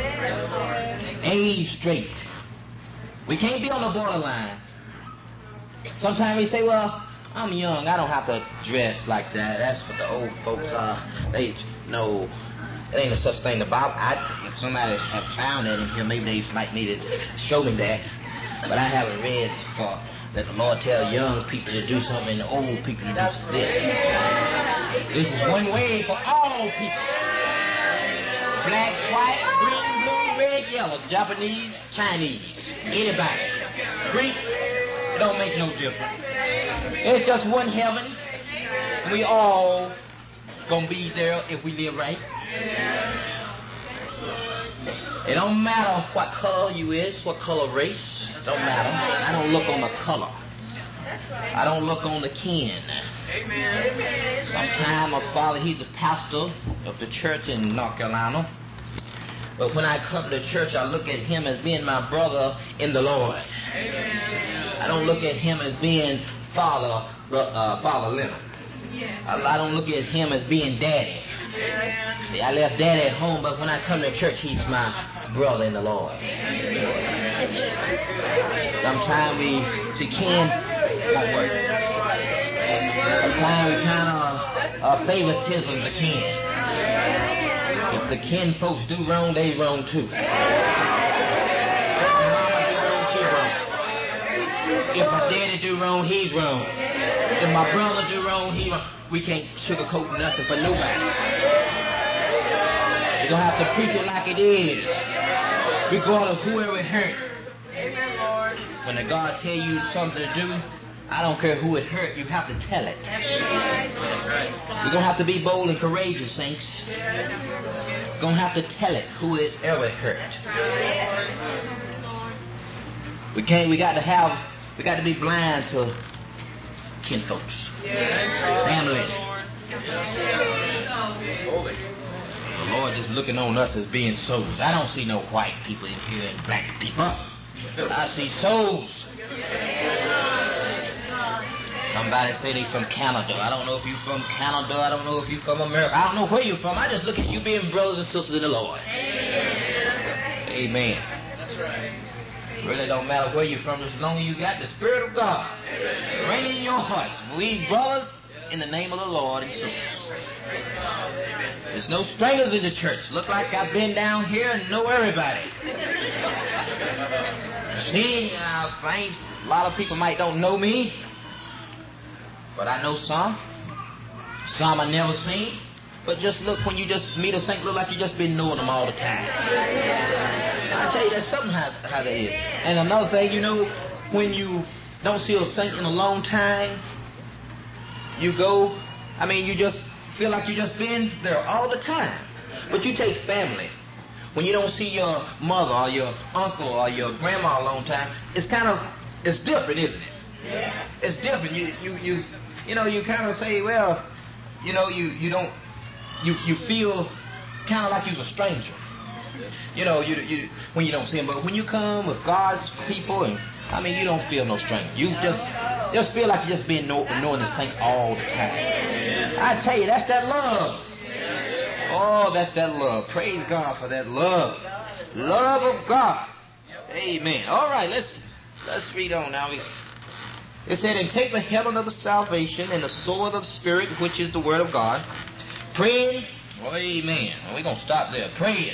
A's straight. We can't be on the borderline. Sometimes we say, well, I'm young. I don't have to dress like that. That's what the old folks are. They know it ain't a such thing about. I, if somebody have found that in here, maybe they might need to show me that. But I haven't read for that the Lord tell young people to do something and the old people to do this. This is one way for all people. Black, white, green, blue, red, yellow, Japanese, Chinese, anybody. Greek, it don't make no difference. It's just one heaven. And we all gonna be there if we live right. It don't matter what color you is, what color race. It don't matter. I don't look on the color. I don't look on the kin. Amen. Sometimes my father, he's the pastor of the church in North Carolina. But when I come to church, I look at him as being my brother in the Lord. Amen. I don't look at him as being Father, uh, Father Leonard. I, I don't look at him as being Daddy. Amen. See, I left Daddy at home, but when I come to church, he's my brother in the Lord. Sometimes we, see, kin won't work. Sometimes we kind of uh, favoritism the kin. If the kin folks do wrong, they wrong too. If my mama do wrong, she wrong. If my daddy do wrong, he's wrong. If my brother do wrong, he wrong. We can't sugarcoat nothing for nobody. You're going to have to preach it like it is. Regardless of whoever it hurt. Amen, Lord. When the God tell you something to do, I don't care who it hurt, you have to tell it. That's right. You're going to have to be bold and courageous, saints. You're going to have to tell it who it ever hurt. We can't, we got to have, we got to be blind to kinfolks. Family. The Lord just looking on us as being souls. I don't see no white people in here and black people. I see souls. Somebody say they from Canada. I don't know if you from Canada. I don't know if you from America. I don't know where you from. I just look at you being brothers and sisters in the Lord. Amen. Amen. That's right. Really don't matter where you're from as long as you got the Spirit of God reigning in your hearts. We brothers in the name of the Lord and sisters. There's no strangers in the church. Look like I've been down here and know everybody. See, uh, things, a lot of people might don't know me, but I know some. Some I never seen. But just look, when you just meet a saint, look like you just been knowing them all the time. I tell you, that's something how, how that is. And another thing, you know, when you don't see a saint in a long time, you go, I mean, you just feel like you just been there all the time. But you take family. When you don't see your mother or your uncle or your grandma a long time, it's kind of, it's different, isn't it? Yeah. It's different. You, you, you, you know, you kind of say, well, you know, you, you don't, you, you feel kind of like you're a stranger. You know, you, you when you don't see them, but when you come with God's people, and I mean, you don't feel no stranger. You just just feel like you just been know, knowing the saints all the time. I tell you, that's that love. Oh, that's that love. Praise God for that love. Love of God. Amen. All right, let's let's read on now. We It said, and take the helmet of the salvation and the sword of the Spirit, which is the word of God. Praying. Oh, amen. We're going to stop there. Praying.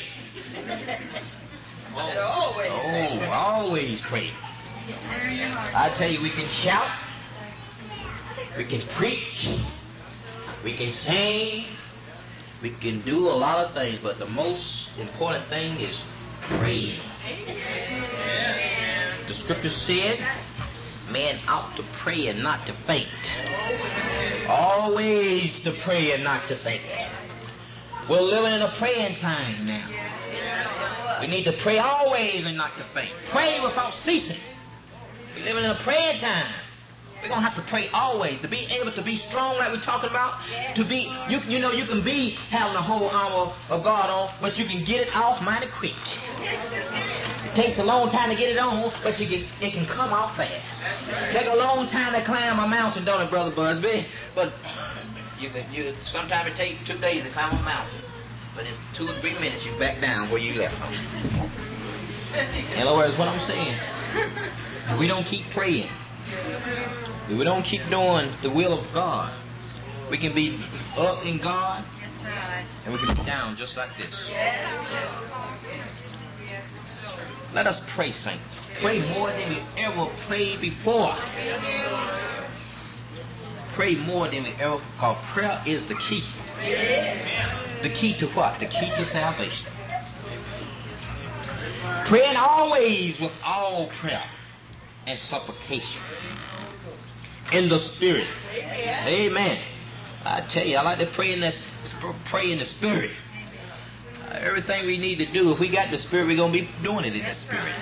Oh, oh, always praying. I tell you, we can shout. We can preach. We can sing. We can do a lot of things, but the most important thing is praying. The scripture said, man ought to pray and not to faint. Always to pray and not to faint. We're living in a praying time now. We need to pray always and not to faint. Pray without ceasing. We're living in a praying time. We're going to have to pray always to be able to be strong like we're talking about. To be, you, you know, you can be having the whole armor of God on, but you can get it off mighty quick. It takes a long time to get it on, but you can, it can come off fast. It takes a long time to climb a mountain, don't it, Brother Busby? But you, you, sometimes it takes two days to climb a mountain. But in two or three minutes, you're back down where you left from. In other words, what I'm saying, if we don't keep praying, if we don't keep doing the will of God, we can be up in God, and we can be down just like this. Let us pray, saints. Pray more than we ever prayed before. Pray more than we ever, because prayer is the key. The key to what? The key to salvation. Praying always with all prayer and supplication in the Spirit. Amen. I tell you, I like to pray in that, pray in the Spirit. Uh, everything we need to do, if we got the Spirit, we're going to be doing it in the Spirit.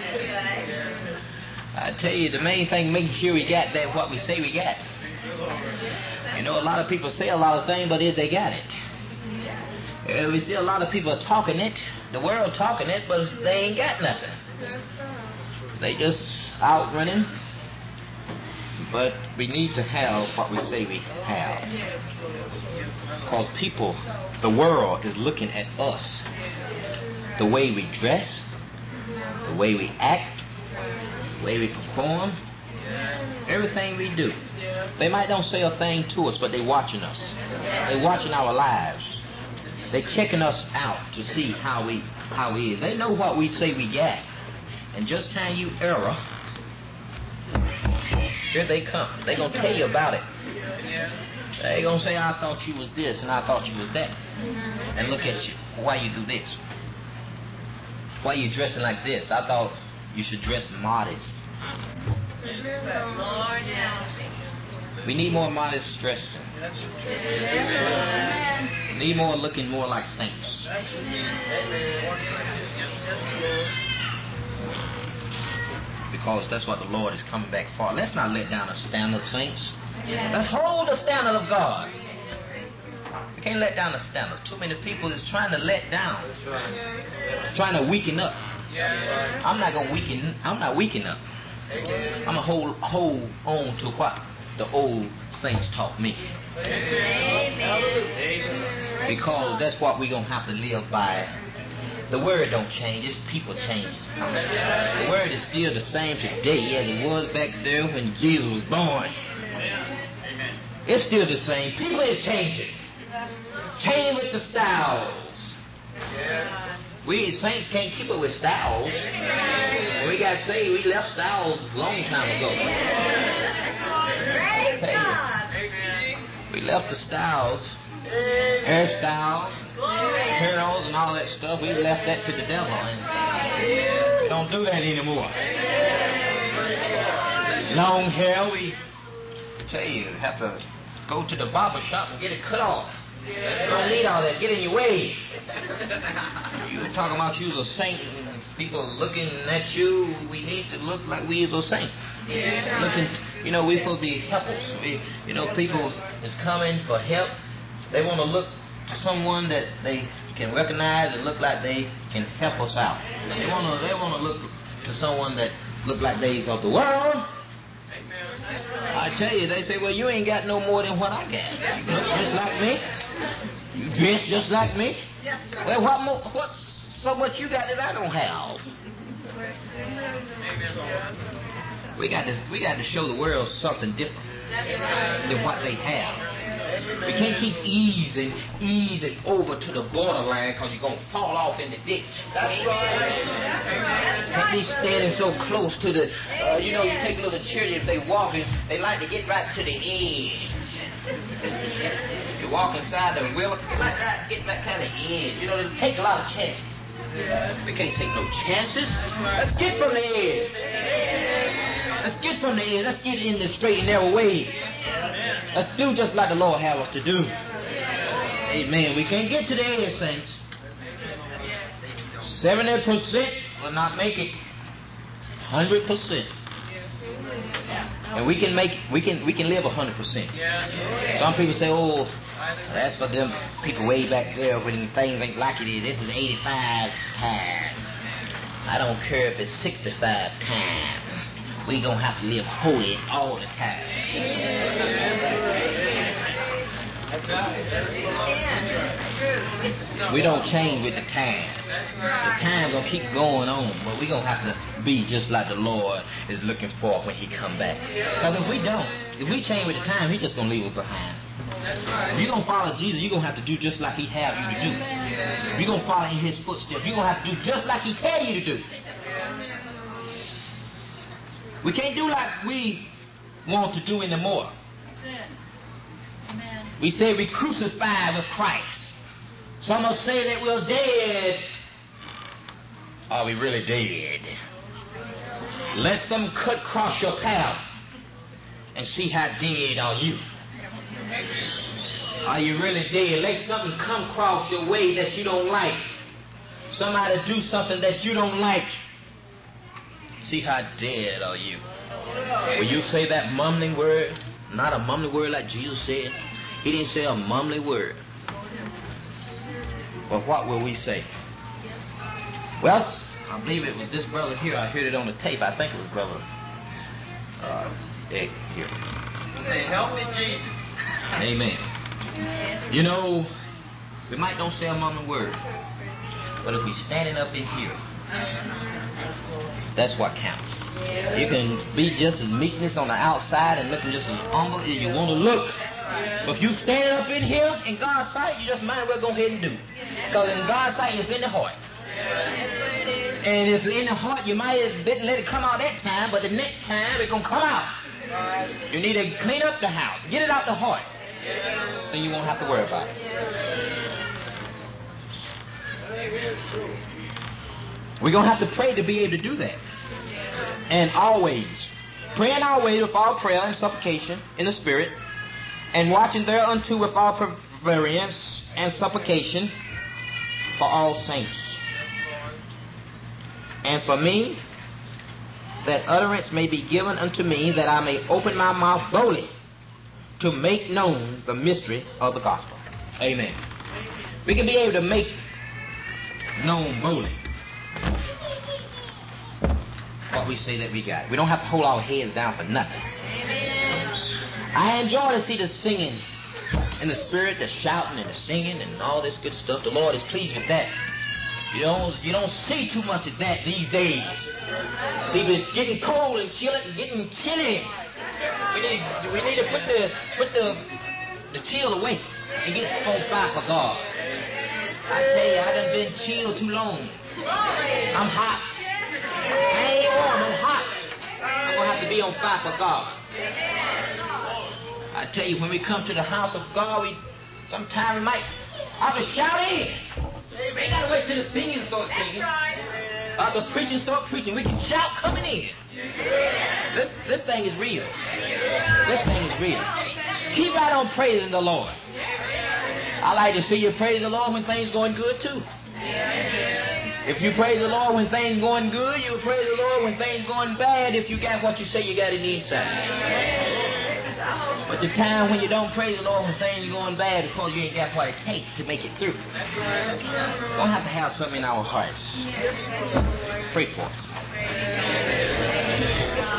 I tell you, the main thing, making sure we got that what we say we got. You know, a lot of people say a lot of things, but if they got it. Uh, we see a lot of people talking it, the world talking it, but they ain't got nothing. They just out running. But we need to have what we say we have. Because people, the world is looking at us. The way we dress, the way we act, the way we perform, everything we do. They might don't say a thing to us, but they watching us. They watching our lives. They checking us out to see how we how we is. They know what we say we got. And just time you error, here they come. They're going to tell you about it. They're going to say, I thought you was this and I thought you was that. And look at you. Why you do this? Why you dressing like this? I thought you should dress modest. We need more modest dressing. We need more looking more like saints. Because that's what the Lord is coming back for. Let's not let down a standard, saints. Let's hold the standard of God. We can't let down the standard. Too many people is trying to let down, trying to weaken up. I'm not gonna weaken. I'm not weakening up. I'm gonna hold hold on to what the old saints taught me. Because that's what we're gonna have to live by. The word don't change, it's people change. The word is still the same today as it was back there when Jesus was born. It's still the same. People is changing. Change with the styles. We saints can't keep it with styles. When we got saved, we left styles a long time ago. We left the styles, hairstyles, curls and all that stuff. We left that to the devil, and we don't do that anymore. Long hair, we tell you have to go to the barber shop and get it cut off. You don't need all that. Get in your way. You were talking about you was a saint and people looking at you. We need to look like we is a saint. Looking, you know, we supposed to be helpers. We, you know, people is coming for help. They want to look to someone that they can recognize and look like they can help us out. They want to they want to look to someone that look like they of the world. I tell you, they say, well, you ain't got no more than what I got. You look just like me. You dress just like me. Well, what more? What's so much you got that I don't have? We got to we got to show the world something different than what they have. We can't keep easing, easing over to the borderline because you're going to fall off in the ditch. That's right. Can't be standing so close to the, uh, you know, you take little children, if they walking, they like to get right to the edge. You walk inside the river, they like to get that kind of edge. You know, they take a lot of chances. We can't take no chances. Let's get from the edge. Let's get from the edge. Let's get in the straight and narrow way. Let's do just like the Lord have us to do. Amen. We can't get to the edge, saints. seventy percent will not make it. one hundred percent. And we can make we can we can live one hundred percent. Some people say, oh, that's for them people way back there when things ain't like it is. This is eighty-five times. I don't care if it's sixty-five times. We gonna have to live holy all the time. We don't change with the time. The time gonna keep going on, but we gonna have to be just like the Lord is looking for when He come back. Because if we don't, if we change with the time, He just gonna leave us behind. If you're gonna follow Jesus, you're gonna have to do just like He have you to do. If you're gonna follow in His footsteps, you're gonna have to do just like He tell you to do. We can't do like we want to do anymore. Amen. We say we crucified with Christ. Some will say that we're dead. Are we really dead? Let some cut cross your path and see how dead are you. Are you really dead? Let something come across your way that you don't like. Somebody do something that you don't like. See how dead are you. Will you say that mumbling word? Not a mumbling word like Jesus said. He didn't say a mumbling word. But what will we say? Well, I believe it was this brother here. I heard it on the tape. I think it was brother uh, Ed here. Say, help me, Jesus. Amen. You know, we might don't say a mumbling word, but if we standing up in here, that's what counts. You can be just as meekness on the outside and looking just as humble as you want to look. But if you stand up in here in God's sight, you just might as well go ahead and do. Because in God's sight, it's in the heart. And if it's in the heart, you might have didn't let it come out that time, but the next time it's going to come out. You need to clean up the house. Get it out the heart. Then you won't have to worry about it. We're going to have to pray to be able to do that. And always. Praying always with all prayer and supplication in the Spirit. And watching thereunto with all perseverance and supplication for all saints. And for me, that utterance may be given unto me, that I may open my mouth boldly to make known the mystery of the gospel. Amen. We can be able to make known boldly what we say that we got. We don't have to hold our heads down for nothing. Amen. I enjoy to see the singing in the Spirit, the shouting and the singing and all this good stuff. The Lord is pleased with that. You don't, you don't see too much of that these days. People is getting cold and chilly and getting chilly. We need, we need to put the put the the chill away and get on fire for God. I tell you, I done been chilled too long. I'm hot. I ain't warm, I'm hot. I'm gonna have to be on fire for God. I tell you, when we come to the house of God, we sometimes we might have to shout in. We ain't gotta wait till the singing starts singing. Or the preaching start preaching. We can shout coming in. This this thing is real. This thing is real. Keep right on praising the Lord. I like to see you praise the Lord when things going good too. If you praise the Lord when things going good, you'll praise the Lord when things going bad. If you got what you say you got in the inside. But the time when you don't praise the Lord when things are going bad because you ain't got what it takes to make it through. We're going to have to have something in our hearts. Pray for us.